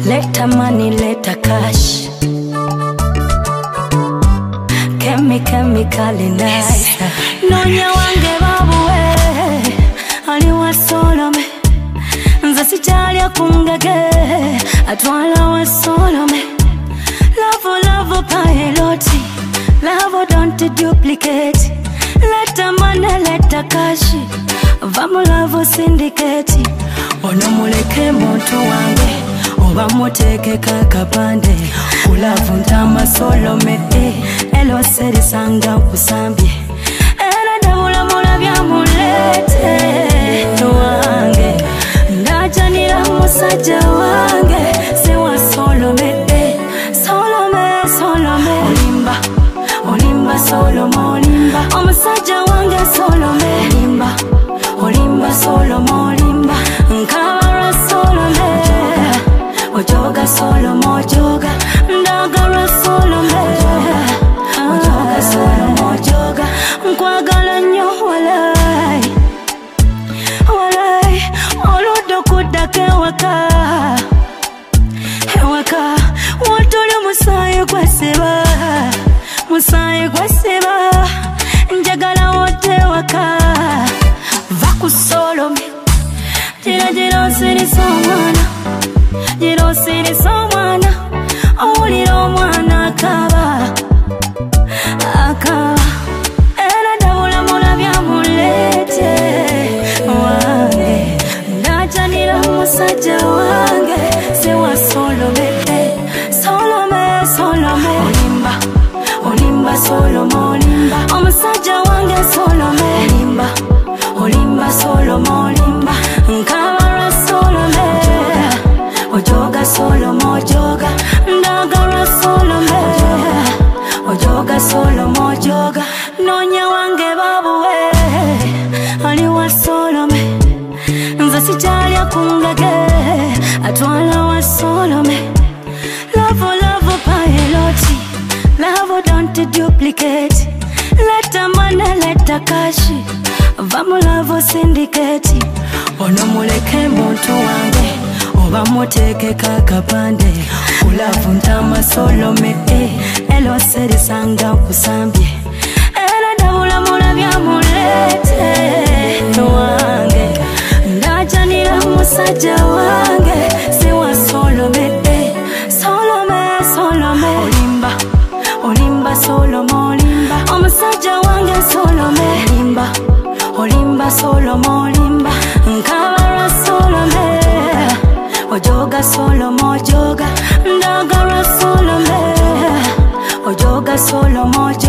Leta money, leta cash. Chemically nice. Nonya wange babu we, aliwa Solome. Nza sichali kungage, atwala wa Solome. Love piloti, love don't duplicate. Leta money, leta cash. Vamu love syndicate. Ono muleke muntu wange, oba muteke kakapande. Ulavu ntama Solome, elo seri sanga kusambye. Era dabula mulabya mulete wange. Ndajanira musajja wange, sewa Solome, Solome. Olimba Solome, olimba. Omusajja wange Solome, olimba Solome, olimba. Nkabara Solome, ojoga Solome, ojoga. Ndagara Solome, ojoga Solome, ojoga. Nkwagala nnyo walai, oludo kuddako ewaka. Watuli musayi gwasiba, njagala wote waka. Va ku Solome, gira sirisa omwana, owulira omwana akaba. Era dabula mulabya mulete wange. Ndajanira musajja wange, sewa Solome, olimba Solome, olimba. Omusajja wange Solome, olimba Solome, olimba. Nkabara Solome, ojoga Solome, ojoga. Ndagara Solome, ojoga Solome, ojoga. Nonya wange babu we, aliwa Solome. Nza sichali kungage, atwala wa Solome. Love piloti, love don't duplicate. Leta money, leta cash. Vamu love syndicate. Ono muleke muntu wange, oba muteke kakapande. Ulavu ntama Solome, elo seri sanga kusambye. Era dabula mulabya mulete wange. Ndajanira musajja wange, sewa Solome, olimba Solome, olimba. Omusajja wange Solome, olimba Solome, olimba. Nkabara Solome, ojoga Solome, ojoga. Ndagara Solome, ojoga Solome, ojoga.